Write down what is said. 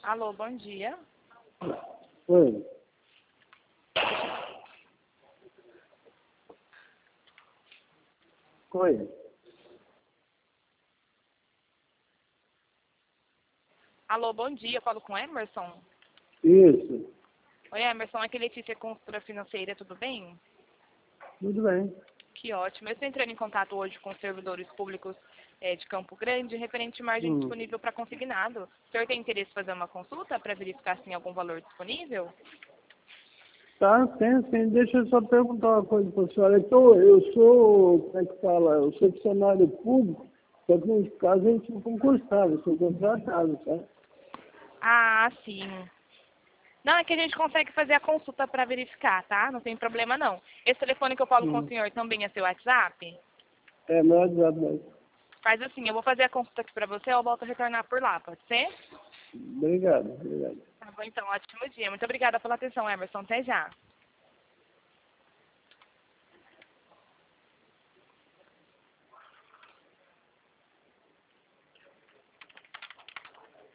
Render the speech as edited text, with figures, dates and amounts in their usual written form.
Alô, bom dia. Oi. Oi. Alô, bom dia. Eu falo com Emerson. Isso. Oi, Emerson. Aqui é Letícia, consultora financeira, tudo bem? Tudo bem. Que ótimo. Eu estou entrando em contato hoje com os servidores públicos de Campo Grande, referente à margem Hum. disponível para consignado. O senhor tem interesse em fazer uma consulta para verificar se tem algum valor disponível? Tá, tem. Deixa eu só perguntar uma coisa para a senhora. Eu sou, como é que fala? Eu sou funcionário público, só que nesse caso eu sou concursado, eu sou contratado, tá? Ah, sim. Não, é que a gente consegue fazer a consulta para verificar, tá? Não tem problema, não. Esse telefone que eu falo com o senhor também é seu WhatsApp? É, meu WhatsApp mesmo. Faz assim, eu vou fazer a consulta aqui para você, eu volto a retornar por lá, pode ser? Obrigado. Tá bom, então, ótimo dia. Muito obrigada pela atenção, Emerson. Até já.